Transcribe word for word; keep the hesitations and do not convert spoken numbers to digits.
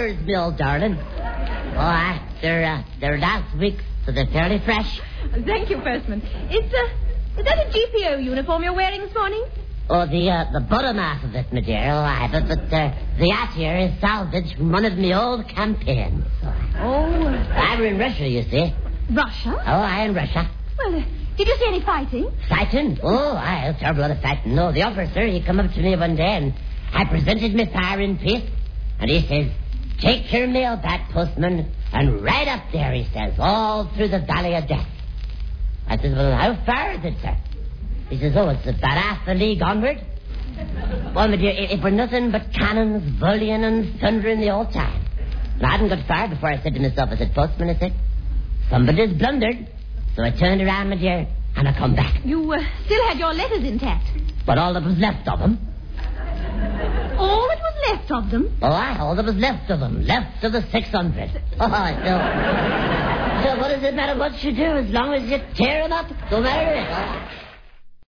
yours, me old darling. Oh, aye. They're, uh, they're last week, so they're fairly fresh. Thank you, Postman. Is, uh, is that a G P O uniform you're wearing this morning? Oh, the uh, the bottom half of it, my dear. Oh, aye, but, but uh, the hat here is salvage from one of my old campaigns. Oh. I were in Russia, you see. Russia? Oh, I in Russia. Well, uh, did you see any fighting? Fighting? Oh, aye, a terrible lot of fighting. No, the officer, he come up to me one day and I presented my firing piece, and he says, take your mail back, postman, and right up there, he says, all through the Valley of Death. I says, well, how far is it, sir? He says, oh, it's about half a league onward. Well, my dear, it, it were nothing but cannons, volleying and thundering the whole time. And I hadn't got far before I said to myself, I said, postman, I said, somebody's blundered. So I turned around, my dear, and I come back. You uh, still had your letters intact? But all that was left of them. All that was left of them? Oh, aye, all that was left of them. Left of the six hundred. Oh, so... So what does it matter what you do as long as you tear them up? No matter it.